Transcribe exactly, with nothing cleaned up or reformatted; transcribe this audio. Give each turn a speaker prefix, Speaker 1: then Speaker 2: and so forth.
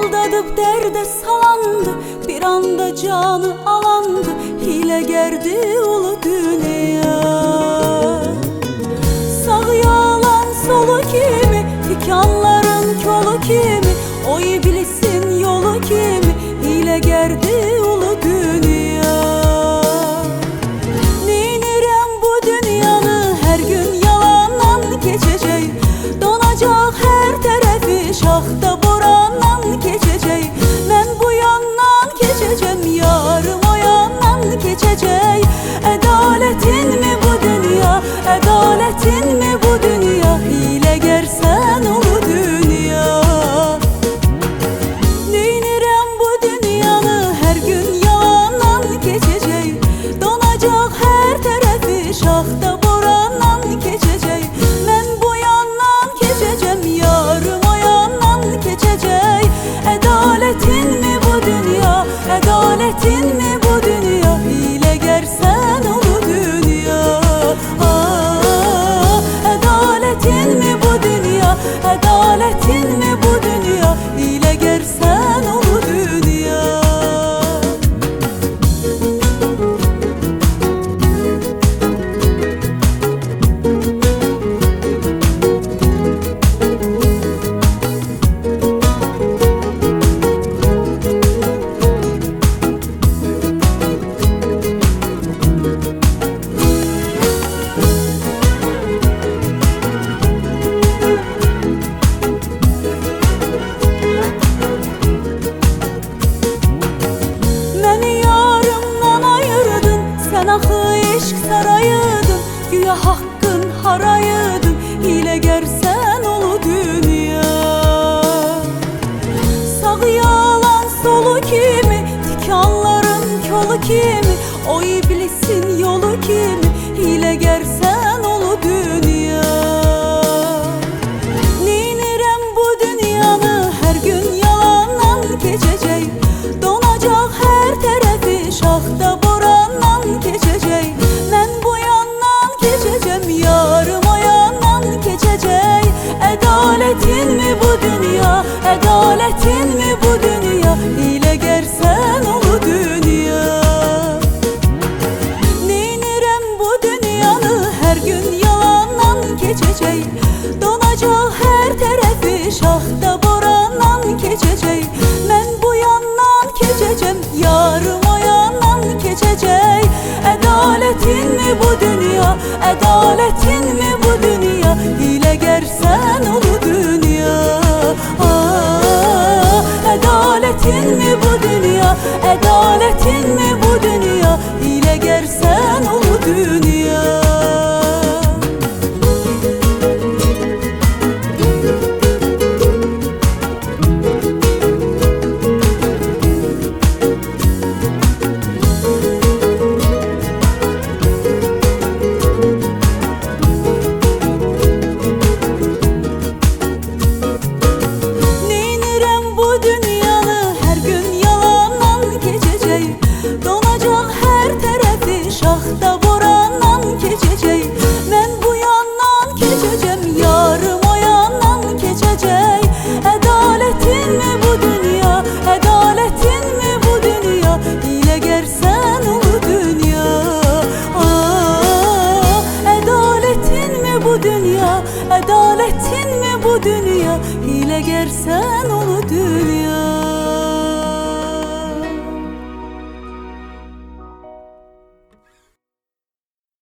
Speaker 1: aldadıp derde salandı, bir anda canı alandı, hilegerdi ulu dünya. Sağ yalan solu kimi, tikanların kolu kimi, o iblisin yolu kimi, hilegerdi ulu dünya. Neynirem bu dünyanı, her gün yalandan geçecek, donacak her tarafı şahta borandan geçecek. Ben bu yandan geçeceğim, yarım o yandan geçecek. Adaletin mi bu dünya, adaletin mi bu dünya, hileger sen ulu dünya. Neynirem bu dünyanı, her gün yalandan geçecek, donacak her tarafı şahta borandan geçecek. Ben bu yandan geçeceğim, yarım o yandan geçecek. Adaletin mi bu dünya, adaletin mi bu dünya, hileger sen ulu dünya. Aa, adaletin mi bu dünya, adaletin mi bu dünya, hileger sen ulu dünya. Məni yarımdan ayırdın, sen axı eşq sarayıdın, güya haqqın harayıdın, hileger sen ulu dünya. Sağ yalan solu kimi, tikanların kolu kimi, o iblisin yolu kimi, hileger sen ulu dünya. Neynirem bu dünyanı, her gün yalandan geçecek, donacak her tarafı şahta borandan geçecek. Ben bu yandan geçeceğim, yarım o yandan geçecek. Adaletin mi bu dünya, adaletin mi bu dünya, hileger sen ulu dünya. Neynirem bu dünyanı, her gün yalandan geçecek, donacak her tarafı şahta borandan geçecek. Ben bu yandan geçeceğim, yarım o yandan geçecek. Adaletin mi bu dünya, adaletin mi bu dünya, hileger sen ulu dünya. Aa, adaletin mi bu dünya, adaletin mi bu dünya, hileger sen ulu dünya. Neynirem bu dünyanı, her gün yalandan geçecek, donacak her tarafı şahta borandan geçecek. Ben bu yandan geçeceğim, yarım o yandan geçecek. Adaletin mi bu dünya, adaletin mi bu dünya, hileger sen ulu dünya. Aa, adaletin mi bu dünya, adaletin mi bu dünya, hileger sen ulu